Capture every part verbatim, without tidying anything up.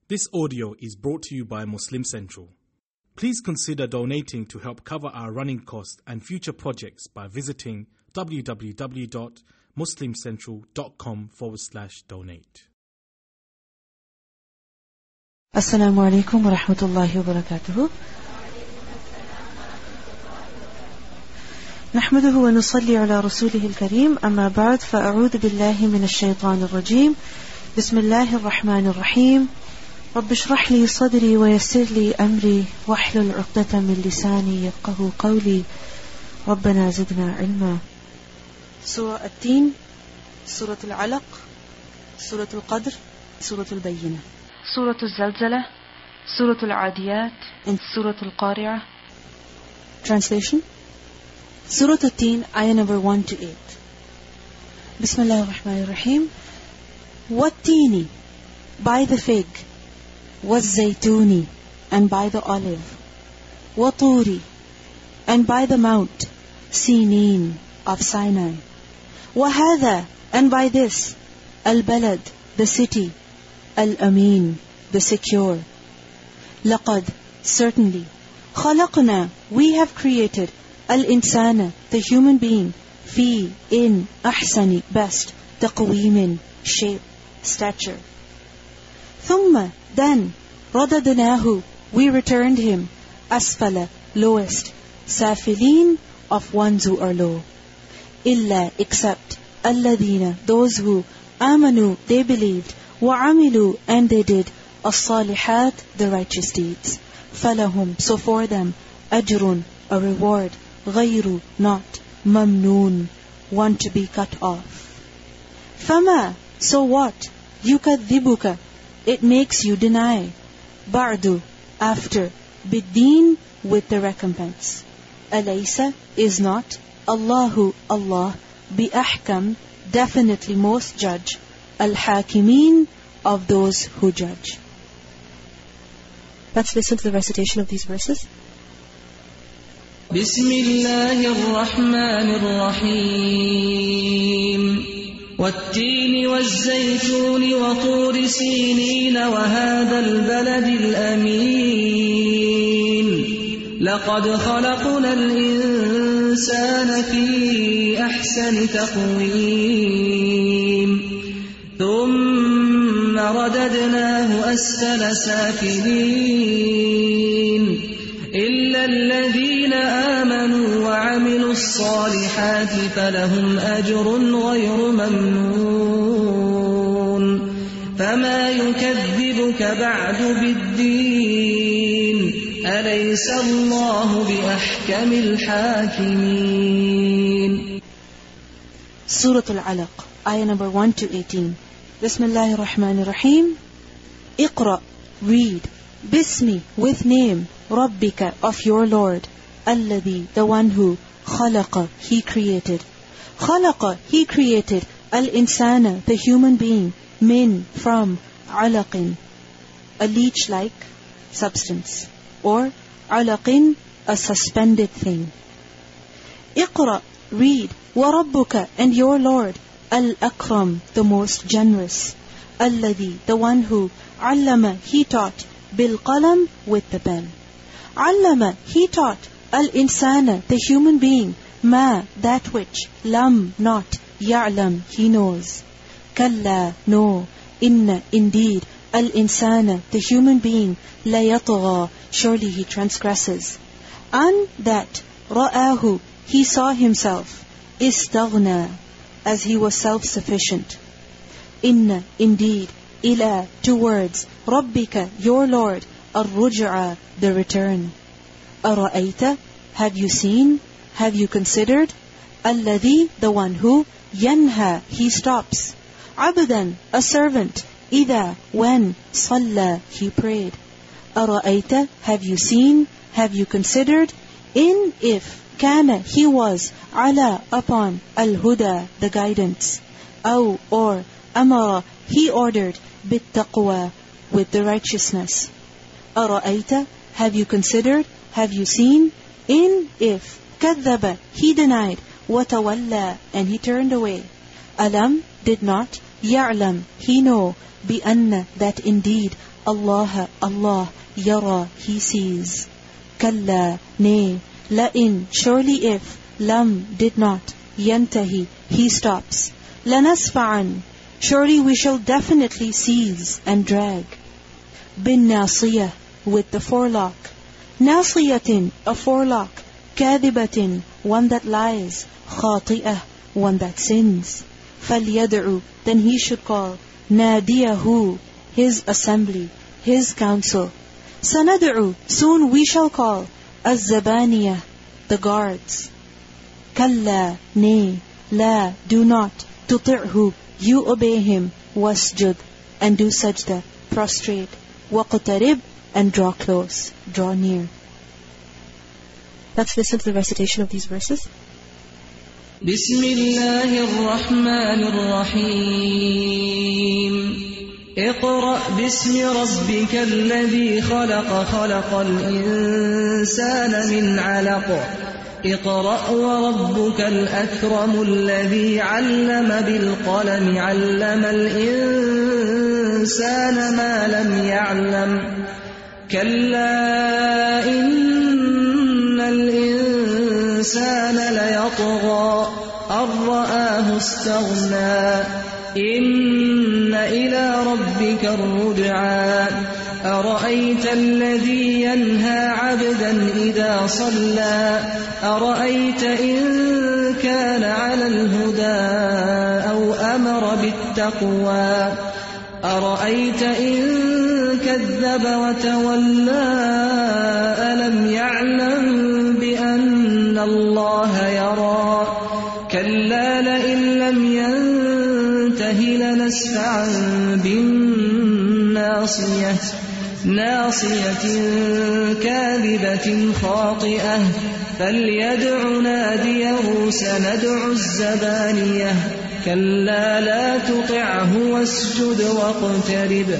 This audio is brought to you by Muslim Central. Please consider donating to help cover our running costs and future projects by visiting www.muslimcentral.com forward slash donate. Assalamu alaikum wa rahmatullahi wa barakatuhu. نحمده ونصلي على رسوله الكريم أما بعد فأعوذ بالله من الشيطان الرجيم بسم الله الرحمن الرحيم رب اشرح لي صدري ويسر لي أمري واحلل عقدة من لساني يفقه قولي ربنا زدنا علما. سورة التين، سورة العلق، سورة القدر، سورة البينة، سورة الزلزلة، سورة العاديات and سورة القارعة. Translation: Surah At-Teen, ayah number one to eight. Bismillah ar-Rahman ar-Rahim. Wat-Teeni, by the fig, was-Zaytuni, and by the olive, Wa-Turi, and by the mount, Sinin, of Sinai, Wa-Hadha, and by this, Al-Balad, the city, Al-Amin, the secure. Laqad, certainly, Khalaqna, we have created, Al-Insana, the human being, Fi, in, Ahsani, best, Taqweemin, shape, stature. Thumma, then, Radadnahu, we returned him, Asfala, lowest, Safilin, of ones who are low. Illa, except, Alladina, those who, Amanu, they believed, Wa-Amilu, and they did, As-Salihat, the righteous deeds. Falahum, so for them, Ajrun, a reward, Ghayru, not, Mamnoon, one to be cut off. Fama, so what? Yukadhibuka, it makes you deny. Ba'du, after, Biddeen, with the recompense. Alaysa, is not, Allahu, Allah, Bi-Ahkam, definitely most judge, Al-Hakimeen, of those who judge. Let's listen to the recitation of these verses. بسم الله الرحمن الرحيم والتين والزيتون وطور سينين وهذا البلد الأمين لقد خلقنا الإنسان في أحسن تقويم ثم رددناه أسفل سافلين إلا الذين آمنوا وعملوا الصالحات فلهم أجر غير ممنون فما يكذبك بعد بالدين أليس الله بأحكم الحاكمين. Surah Al-Alaq, ayah number one to eighteen. Bismillahir Rahmanir Rahim. Iqra, read. Bismi, with name, Rabbika, of your Lord. Alladhi, the one who, Khalaqa, he created. Khalaqa, he created. Al-Insana, the human being. Min, from, Alaqin, a leech-like substance. Or, Alaqin, a suspended thing. Iqra, read. Wa Rabbuka, and your Lord. Al-Akram, the most generous. Alladhi, the one who, Allama, he taught. Bil-Qalam, with the pen. Allama, he taught. Al-Insana, the human being. Ma, that which. Lam, not. Ya'lam, he knows. Kalla, no. Inna, indeed. Al-Insana, the human being. La yatgha, surely he transgresses. An, that. Ra'ahu, he saw himself. Istaghna, as he was self-sufficient. Inna, indeed. Ila, towards. Rabbika, your Lord. Ar-Ruj'a, the return. Ara'ayta, have you seen? Have you considered? Alladhi, the one who. Yanha, he stops. Abdan, a servant. Ida, when. Salla, he prayed. Ara'ayta, have you seen? Have you considered? In, if. Kana, he was. Ala, upon. Al-Huda, the guidance. Aw, or. Amara, he ordered. Bit-taqwa, with the righteousness. Ara'ayta, have you considered? Have you seen? In, if. Kadhaba, he denied. Watawalla, and he turned away. Alam, did not. Ya'lam, he know. Bi-anna, that indeed. Allah, Allah, yara, He sees. Kalla, nay, la'in, surely if, lam, did not, yantahi, He stops. Lanasfa'an, surely we shall definitely seize and drag. Bin nasiyah, with the forelock. Nasiyatin, a forelock. Kadibatin, one that lies. Khati'ah, one that sins. فَلْيَدْعُ, then he should call. نَادِيَهُ, his assembly, his council. سَنَدْعُ, soon we shall call. الزَّبَانِيَةِ, the guards. كَلَّا, nay, la, do not. تُطِعْهُ, you obey him. وَاسْجُدْ, and do sajda, prostrate. وَقْتَرِبْ, and draw close, draw near. Let's listen to the recitation of these verses. بسم الله الرحمن الرحيم اقرأ باسم ربك الذي خلق خلق الإنسان من علق اقرأ وربك الأكرم الذي علم بالقلم علم الإنسان ما لم يعلم كلا إن الإنسان ليطغى أن رآه استغنى إن إلى ربك الرجعى أرأيت الذي ينهى عبدا إذا صلى أرأيت إن كان على الهدى أو أمر بالتقوى أرأيت إن كذب وتولى ألم يعلم بأن الله يرى كلا لئن لم ينته لنسفعا بالناصية ناصية كاذبة خاطئة فليدع ناديه سندع الزبانية كلا لا تطعه واسجد واقترب.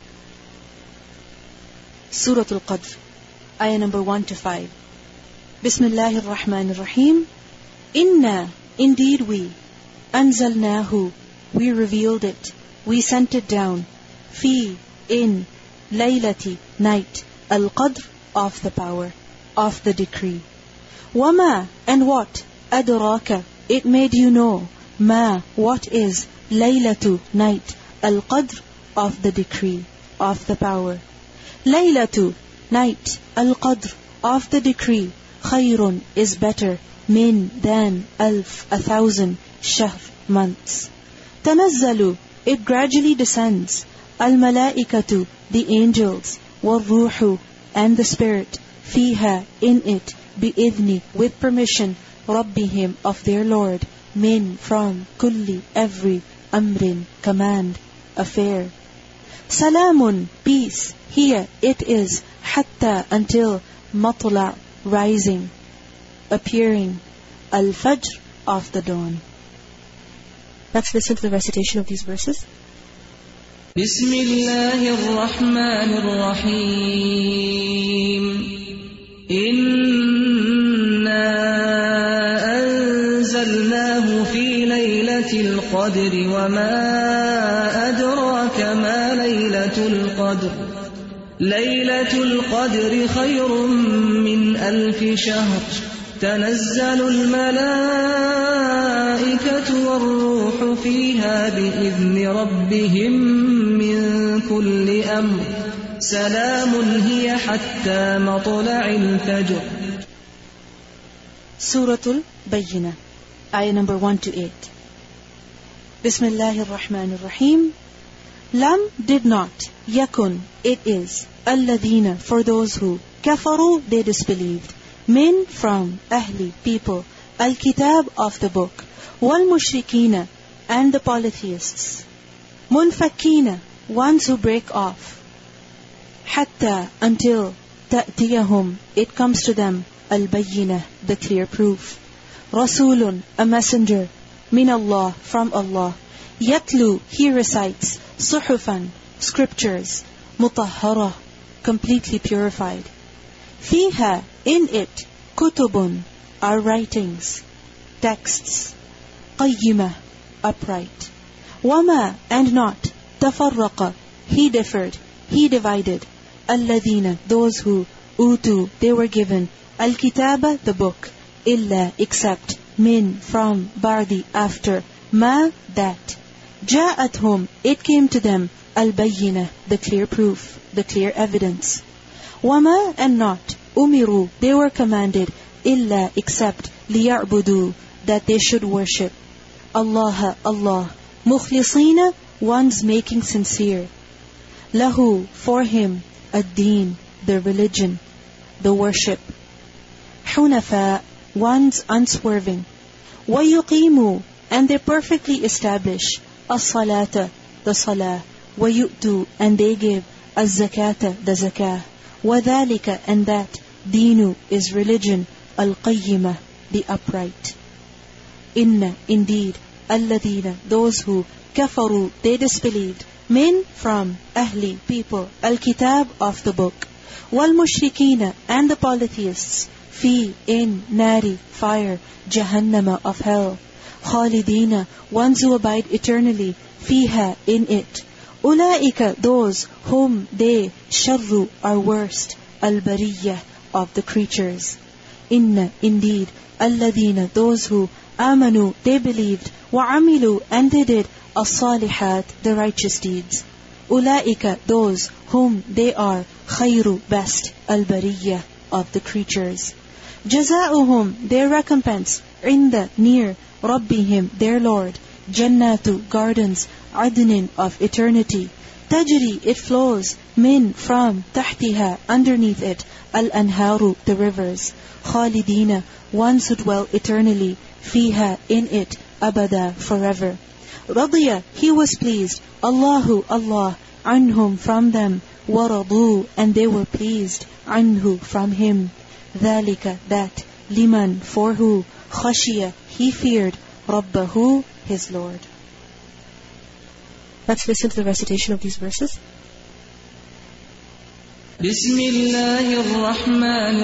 Surah Al-Qadr, ayah number one to five. Bismillahir Rahmanir Rahim. Inna, indeed we, anzalnahu, we revealed it, we sent it down, fi, in, laylati, night, al-qadr, of the power, of the decree. Wama, and what, adraka, it made you know, ma, what is, laylatu, night, al-qadr, of the decree, of the power. Laylatu, night, al-qadr, of the decree, khayrun, is better, min, than, alf, a thousand, shahr, months. Tanazzalu, it gradually descends, al-malaikatu, the angels, wal-ruhu, and the spirit, fiha, in it, bi-idhni, with permission, rabbihim, of their Lord, min, from, kulli, every, amrin, command, affair. Salamun, peace, here it is, hatta, until, matla, rising, appearing, al-fajr, of the dawn. Let's listen to the recitation of these verses. بسم الله الرحمن الرحيم إنا أنزلناه في ليلة القدر وما أدراك ما ليلة القدر ليلة القدر خير من ألف شهر تنزل الملائكة والروح فيها بإذن ربهم من كل أمر سلام هي حتى مطلع الفجر. Surah Al-Bayyinah, ayah number one to eight. Bismillahir Rahmanir Rahim. Lam, did not, yakun, it is, alladhina, for those who, kafaru, they disbelieved, min, from, ahli, people, al-kitab, of the book, wal-mushrikina, and the polytheists, munfakina, ones who break off, hatta, until, ta'tiyahum, it comes to them, al-bayyinah, the clear proof, rasulun, a messenger, min Allah, from Allah, yatlu, he recites, suhufan, scriptures, mutahhara, completely purified, fiha, in it, kutubun, are writings, texts, qayyimah, upright, wama, and not, tafarraqa, he differed, He divided. الَّذِينَ Those who, utu, they were given, al-kitaba, the book, illa, except, min, from, bardi, after, ma, that. جاءتهم, it came to them, al-bayyina, the clear proof, the clear evidence. وَمَا, and not, umiru, they were commanded, illa, except, liya'budu, that they should worship. Allah, Allah, mukhlisina, ones making sincere. Lahu, for him, ad-deen, the religion, the worship. Hunafa, ones unswerving. وَيُقِيمُوا, and they perfectly establish, as-salata, the salah. وَيُؤْتُوا, and they give, az-zakata, the zakah. وَذَلِكَ, and that, deenu, is religion, al-qayyima, the upright. Inna, indeed, alladhina, those who, kafaru, they disbelieved, min, from, ahli, people, al-kitab, of the book, wal-mushrikina, and the polytheists, fi, in, nari, fire, jahannama, of hell, khalidina, ones who abide eternally, fiha, in it. Ulaika, those, whom, they, sharru, are worst, al-bariyah, of the creatures. Inna, indeed, alladhina, those who, amanu, they believed, wa'amilu, and they did, as-salihat, the righteous deeds. Ulaika, those, whom, they are, khayru, best, al-bariyah, of the creatures. Jaza'uhum, their recompense, inda, near, rabbihim, their Lord, jannatu, gardens, adnin, of eternity. Tajri, it flows, min, from, tahtiha, underneath it, al-anharu, the rivers. Khalidina, ones who dwell eternally, fiha, in it, abada, forever. Radiya, he was pleased, Allahu, Allah, anhum, from them, waradu, and they were pleased, anhu, from him. Dhalika, that, liman, for who, khashiya, he feared, rabbahu, his Lord. Let's listen to the recitation of these verses. بسم الله الرحمن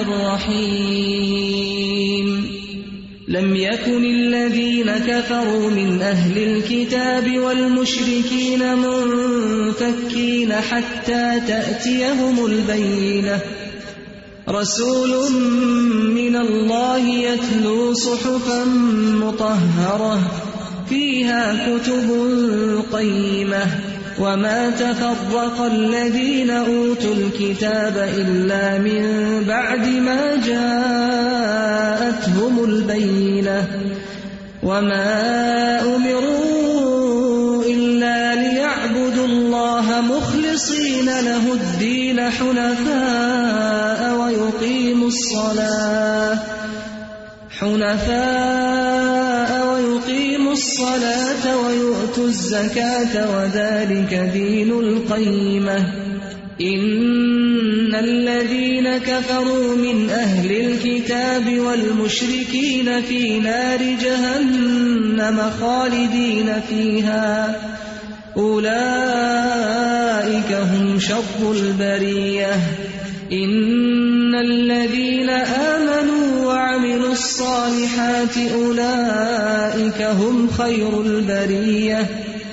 الرحيم لم يكن الذين كفروا من أهل الكتاب والمشركين منفكين حتى تأتيهم البينة رسول من الله يتلو صحفا مطهرة فيها كتب قيمة وما تفرق الذين أوتوا الكتاب إلا من بعد ما جاءتهم البينة وما أمروا إلا ليعبدوا الله مخلصين له الدين حنفاء ويقيموا الصلاة حنفاء ويقيموا الصلاة ويؤتوا الزكاة وذلك دين القيمة إن الذين كفروا من أهل الكتاب والمشركين في نار جهنم خالدين فيها أولئك هم شر البرية إن الذين آمنوا وعملوا الصالحات أولئك هم خير البرية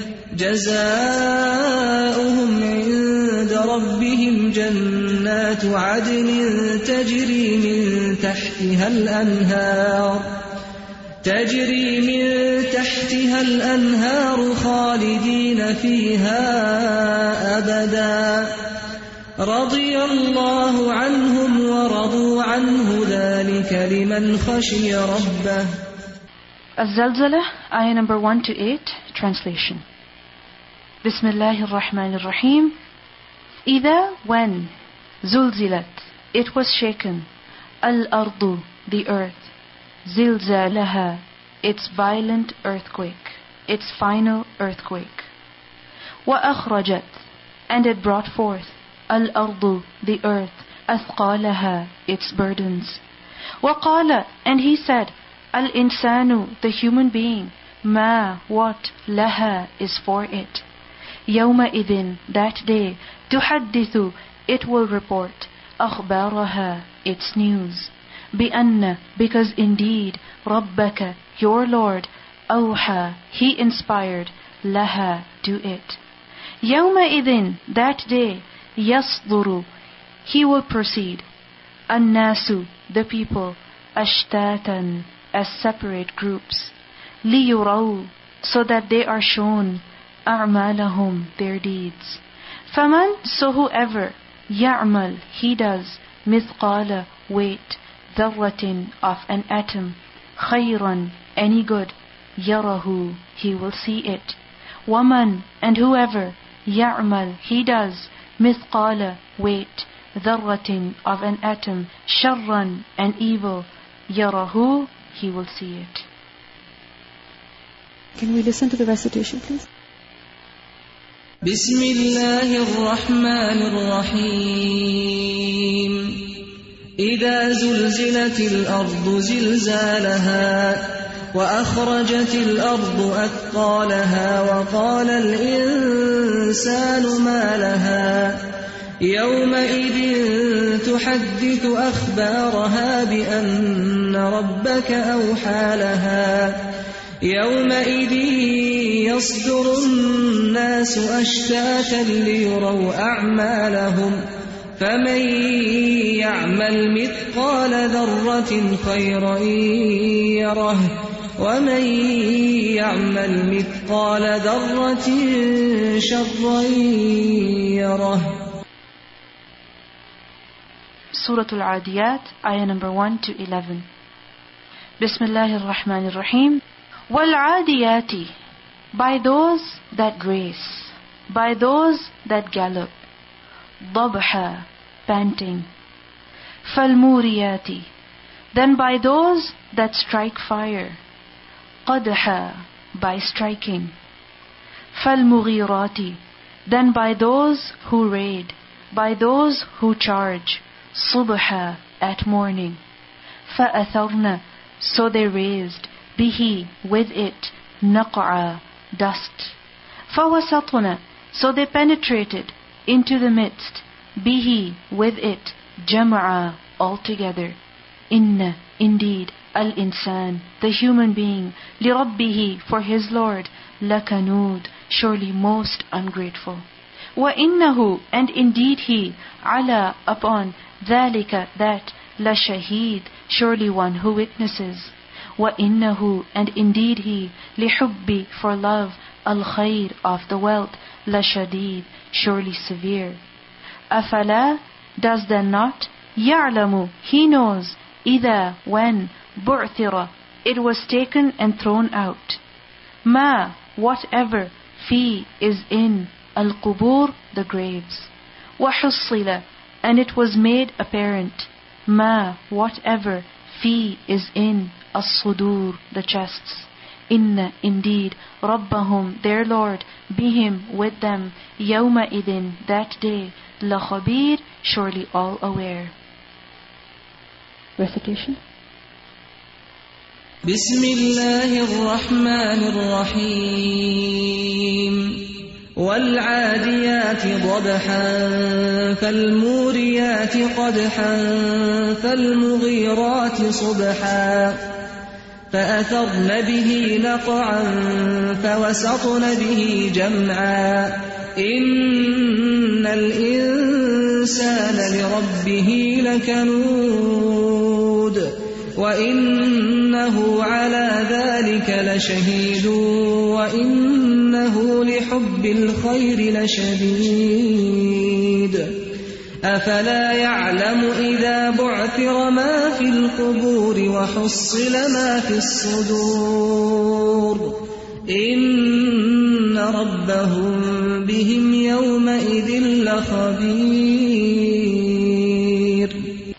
جزاؤهم عند ربهم جنات عدن تجري من تحتها الأنهار تجري من تحتها الأنهار خالدين فيها أبدا رضي الله عنهم ورضوا عنه ذلك لمن خشي ربه. Az-Zalzalah, ayah number one to eight, translation. Bismillahir Rahmanir Rahim. Either when zulzilat, it was shaken, al-ardu, the earth, zilzalaha, its violent earthquake, its final earthquake. Wa akhrajat, and it brought forth, al-ardu, the earth, athqalaha, its burdens. Wa qala, and he said, al-insanu, the human being, ma, what, laha, is for it. Yawma idin, that day, tuhaddithu, it will report, akhbaraha, its news. Bi-anna, because indeed, rabbaka, your Lord, awha, he inspired, laha, to it. Yawma idin, that day, يصدر, he will proceed. الناس, the people, أشتاتا, as separate groups. ليروا, so that they are shown. أعمالهم, their deeds. فمن, so whoever, يعمل, he does, مثقال, weight, ذرة, of an atom, خيرا, any good, يره, he will see it. ومن, and whoever, يعمل, he does, مثقال, weight, ذرة, of an atom, شرا, an evil, يره, he will see it. Can we listen to the recitation, please? بسم الله الرحمن الرحيم إذا زلزلت الأرض زلزالها وأخرجت الأرض أثقالها وقال الإنسان ما لها يومئذ تحدث أخبارها بأن ربك أوحى لها يومئذ يصدر الناس أشتاتا ليروا أعمالهم فمن يعمل مثقال ذرة خيرا يره ومن يعمل مثقال ذرة شرا يره. Surah Al-Adiyat, ayah number one to eleven. Bismillahir Rahmanir Rahim. Wal-Adiyati, by those that race, by those that gallop. Dabha, panting. Fal-Muriyati, then by those that strike fire. Qadha, by striking. Fal-Mughirati, then by those who raid, by those who charge. Subha, at morning. فَأَثَرْنَ, so they raised. Bihi, with it. Naq'a, dust. فَوَسَطْنَ, so they penetrated into the midst. Bihi, with it. Jam'a, altogether. Inna, indeed. Al-insan, the human being. لِرَبِّهِ, for his Lord. لَكَنُودْ, surely most ungrateful. وَإِنَّهُ, and indeed he. عَلَى, upon. ذَلِكَ, that. لَشَهِيد, surely one who witnesses. وَإِنَّهُ, and indeed he. لِحُبِّ, for love. الْخَيْرِ, of the wealth. لَشَدِيد, surely severe. أَفَلَا, does then not. يَعْلَمُ, he knows. إِذَا, when. بُعْثِرَ, it was taken and thrown out. مَا, whatever. فِي, is in. الْقُبُورِ, the graves. وَحُصِّلَ, and it was made apparent. Ma, whatever. Fi, is in. As-sudur, the chests. Inna, indeed. Rabbahum, their Lord. Bihim, with them. Yawma idin, that day. La khabir, surely all aware. Recitation. Bismillahir Rahmanir Rahim. والعاديات ضبحا فالموريات قدحا فالمغيرات صبحا فأثرن به نقعا فوسطن به جمعا إن الإنسان لربه لكنود وإنه على ذلك لشهيد وإنه لحب الخير لشديد أفلا يعلم إذا بعثر ما في القبور وحصل ما في الصدور إن ربهم بهم يومئذ لخبير.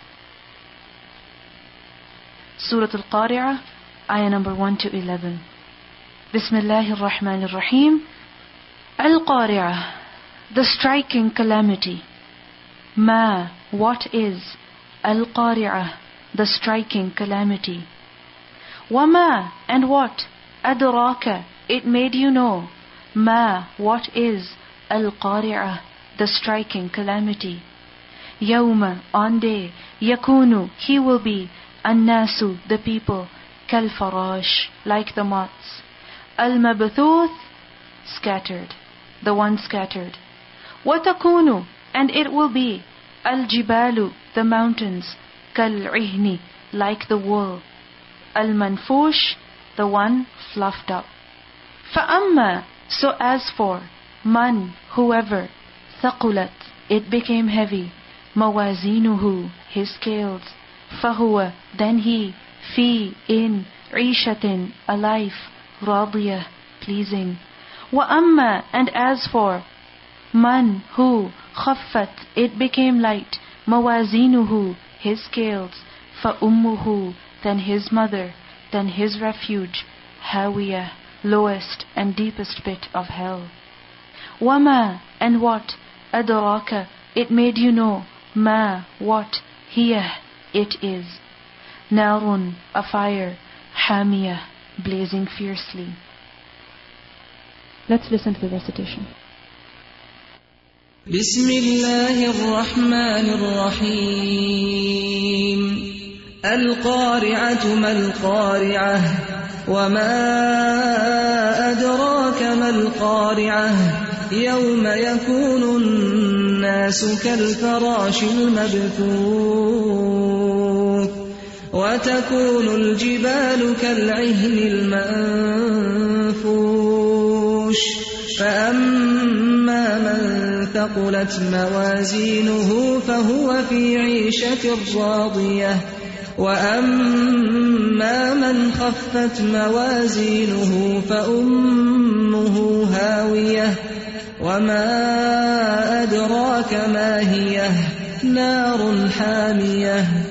Surah Al-Qari'ah, ayah number one to eleven. Bismillahir Rahmanir Rahim. Al-Qari'ah, the striking calamity. Ma, what is. Al-Qari'ah, the striking calamity. Wama, and what. Adraka, it made you know. Ma, what is. Al-Qari'ah, the striking calamity. Yawma, on day. Yakunu, he will be. An-nasu, the people. Kal-farash, like the moths. Al-mabthuth, scattered, the one scattered. Watakunu, And it will be al-jibalu, the mountains, kal-ihni, like the wool, al-manfush, the one fluffed up. فَأَمَّا, so as for, man, whoever, thaqulat, it became heavy, mawazinuhu, his scales, fahuwa, then he, fi, in, ishatin, a life, radiyah, pleasing. وَأَمَّا, and as for, man, who, khaffat, it became light, mawazinuhu, his scales, فَأُمُّهُ, then his mother, then his refuge, hawiyah, lowest and deepest pit of hell. وَمَا, and what, adraka, it made you know, ma, what, hiya, it is, narun, a fire, hamiyah, blazing fiercely. Let's listen to the recitation. بسم الله الرحمن الرحيم القارعة ما القارعة وما أدراك ما القارعة يوم يكون الناس كالفراش المبثوث وتكون الجبال كالعهن المنفوش فأما من ثقلت موازينه فهو في عيشة راضية وأما من خفت موازينه فأمه هاوية وما أدراك ما هي نار حامية